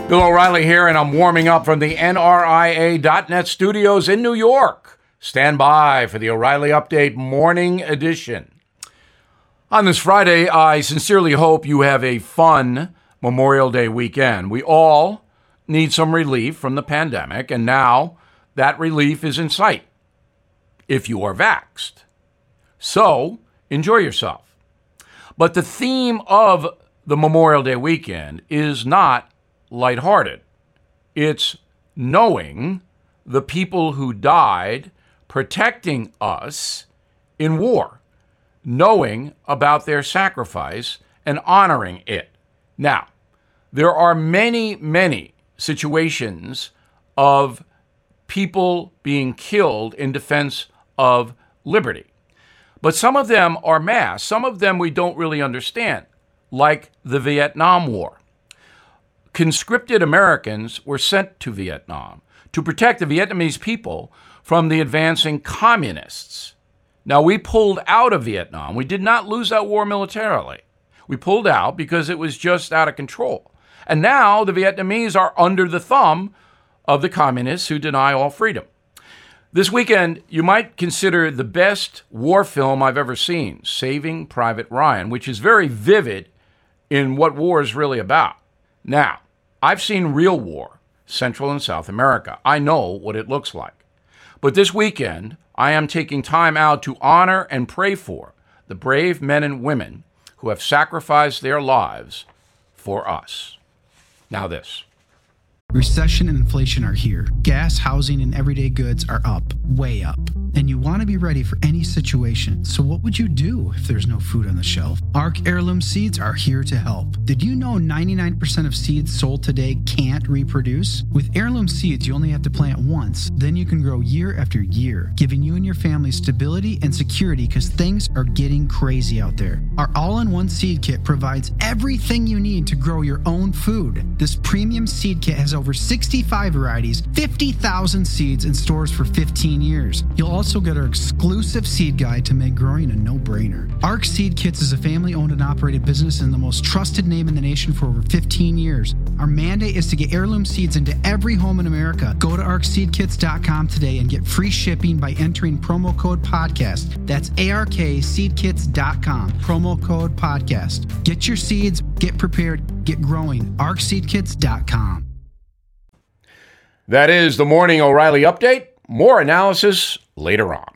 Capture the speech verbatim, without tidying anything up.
Bill O'Reilly here, and I'm warming up from the N R I A dot net studios in New York. Stand by for the O'Reilly Update Morning Edition. On this Friday, I sincerely hope you have a fun Memorial Day weekend. We all need some relief from the pandemic, and now that relief is in sight, if you are vaxxed. So, enjoy yourself. But the theme of the Memorial Day weekend is not lighthearted. It's knowing the people who died protecting us in war, knowing about their sacrifice and honoring it. Now, there are many, many situations of people being killed in defense of liberty. But some of them are mass. Some of them we don't really understand, like the Vietnam War. Conscripted Americans were sent to Vietnam to protect the Vietnamese people from the advancing communists. Now, we pulled out of Vietnam. We did not lose that war militarily. We pulled out because it was just out of control. And now the Vietnamese are under the thumb of the communists who deny all freedom. This weekend, you might consider the best war film I've ever seen, Saving Private Ryan, which is very vivid in what war is really about. Now, I've seen real war, Central and South America. I know what it looks like. But this weekend, I am taking time out to honor and pray for the brave men and women who have sacrificed their lives for us. Now this. Recession and inflation are here. Gas, housing, and everyday goods are up, way up. And you want to be ready for any situation. So what would you do if there's no food on the shelf? Ark Heirloom Seeds are here to help. Did you know ninety-nine percent of seeds sold today can't reproduce? With Heirloom Seeds, you only have to plant once. Then you can grow year after year, giving you and your family stability and security because things are getting crazy out there. Our all-in-one seed kit provides everything you need to grow your own food. This premium seed kit has over sixty-five varieties, fifty thousand seeds, and stores for fifteen years. You'll also get our exclusive seed guide to make growing a no-brainer. Ark Seed Kits is a family-owned and operated business and the most trusted name in the nation for over fifteen years. Our mandate is to get heirloom seeds into every home in America. Go to ark seed kits dot com today and get free shipping by entering promo code podcast. That's A R K seed kits dot com, promo code podcast. Get your seeds, get prepared, get growing. ark seed kits dot com. That is the Morning O'Reilly Update. More analysis later on.